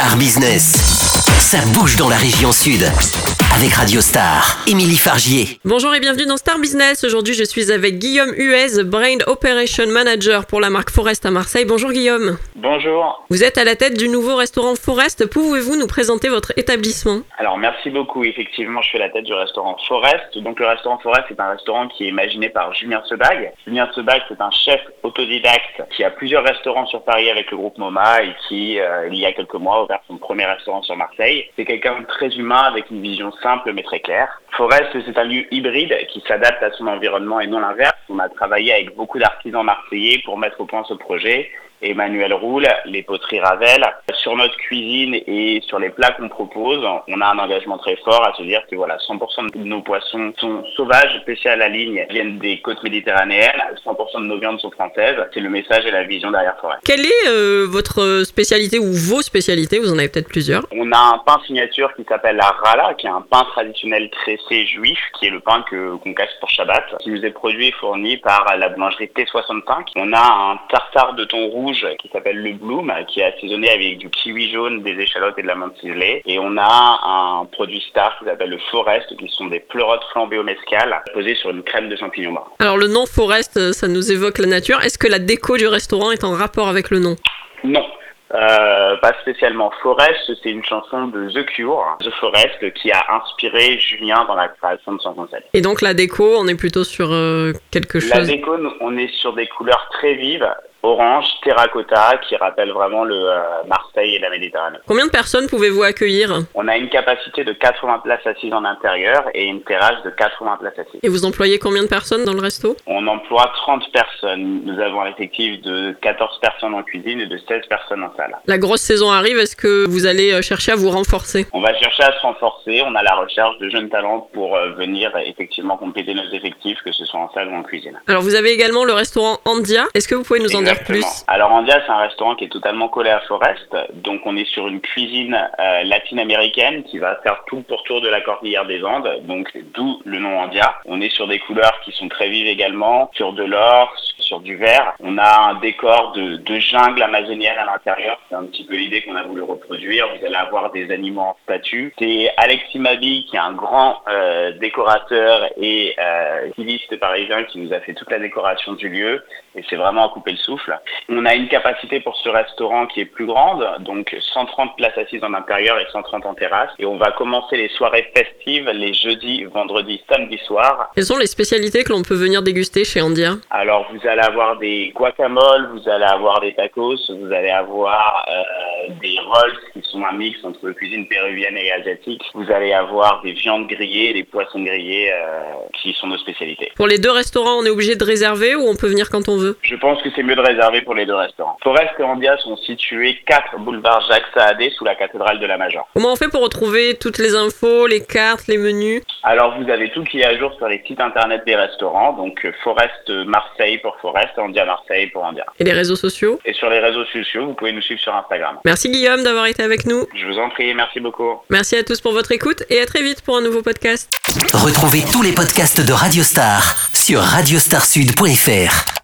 Star Business. Ça bouge dans la région sud. Avec Radio Star, Émilie Fargier. Bonjour et bienvenue dans Star Business. Aujourd'hui, je suis avec Guillaume Huez, Brand Operation Manager pour la marque Forest à Marseille. Bonjour Guillaume. Bonjour. Vous êtes à la tête du nouveau restaurant Forest. Pouvez-vous nous présenter votre établissement ? Alors merci beaucoup. Effectivement, je suis à la tête du restaurant Forest. Donc le restaurant Forest est un restaurant qui est imaginé par Julien Sebag. Julien Sebag, c'est un chef autodidacte qui a plusieurs restaurants sur Paris avec le groupe MoMA et qui, il y a quelques mois, a ouvert son premier restaurant sur Marseille. C'est quelqu'un de très humain avec une vision simple mais très claire. Forest, c'est un lieu hybride qui s'adapte à son environnement et non l'inverse. On a travaillé avec beaucoup d'artisans marseillais pour mettre au point ce projet. Emmanuel Roule, les poteries Ravel. Sur notre cuisine et sur les plats qu'on propose, on a un engagement très fort à se dire que 100% de nos poissons sont sauvages, pêchés à la ligne, viennent des côtes méditerranéennes, 100% de nos viandes sont françaises. C'est le message et la vision derrière Forest. Quelle est votre spécialité ou vos spécialités ? Vous en avez peut-être plusieurs. On a un pain signature qui s'appelle la Rala, qui est un pain traditionnel tressé juif, qui est le pain qu'on casse pour Shabbat, qui nous est produit et fourni par la boulangerie T65. On a un tartare de thon rouge qui s'appelle le Bloom, qui est assaisonné avec du kiwi jaune, des échalotes et de la menthe ciselée. Et on a un produit star qui s'appelle le Forest, qui sont des pleurotes flambées au mescal, posées sur une crème de champignons bruns. Alors le nom Forest, ça nous évoque la nature. Est-ce que la déco du restaurant est en rapport avec le nom ? Non. Pas spécialement. Forest, c'est une chanson de The Cure, The Forest, qui a inspiré Julien dans la création de son concept. Et donc la déco, on est plutôt sur quelque chose... La déco, on est sur des couleurs très vives, orange, terracotta, qui rappelle vraiment le Marseille et la Méditerranée. Combien de personnes pouvez-vous accueillir ? On a une capacité de 80 places assises en intérieur et une terrasse de 80 places assises. Et vous employez combien de personnes dans le resto ? On emploie 30 personnes. Nous avons un effectif de 14 personnes en cuisine et de 16 personnes en salle. La grosse saison arrive, est-ce que vous allez chercher à vous renforcer ? On va chercher à se renforcer. On a la recherche de jeunes talents pour venir effectivement compléter nos effectifs, que ce soit en salle ou en cuisine. Alors vous avez également le restaurant Andia. Est-ce que vous pouvez nous en dire plus ? Alors Andia, c'est un restaurant qui est totalement collé à Forest. Donc on est sur une cuisine latine-américaine qui va faire tout le pourtour de la cordillère des Andes. Donc d'où le nom Andia. On est sur des couleurs qui sont très vives également, sur de l'or, sur du vert. On a un décor de jungle amazonienne à l'intérieur. C'est un petit peu l'idée qu'on a voulu reproduire. Vous allez avoir des animaux en statue. C'est Alexis Mabi, qui est un grand décorateur et styliste parisien, qui nous a fait toute la décoration du lieu. Et c'est vraiment à couper le souffle. On a une capacité pour ce restaurant qui est plus grande, donc 130 places assises en intérieur et 130 en terrasse. Et on va commencer les soirées festives les jeudis, vendredis, samedis soirs. Quelles sont les spécialités que l'on peut venir déguster chez Andia ? Alors vous allez avoir des guacamoles, vous allez avoir des tacos, vous allez avoir des rolls qui sont un mix entre cuisine péruvienne et asiatique. Vous allez avoir des viandes grillées et des poissons grillés qui sont nos spécialités. Pour les deux restaurants, on est obligé de réserver ou on peut venir quand on veut ? Je pense que c'est mieux de réserver pour les deux restaurants. Forest et Andia sont situés 4 boulevard Jacques Saadé sous la cathédrale de la Major. Comment on fait pour retrouver toutes les infos, les cartes, les menus ? Alors vous avez tout qui est à jour sur les sites internet des restaurants, donc Forest Marseille pour Forest, Andia Marseille pour Andia. Et les réseaux sociaux ? Et sur les réseaux sociaux, vous pouvez nous suivre sur Instagram. Merci Guillaume d'avoir été avec nous. Je vous en prie, merci beaucoup. Merci à tous pour votre écoute et à très vite pour un nouveau podcast. Retrouvez tous les podcasts de Radio Star sur radiostarsud.fr.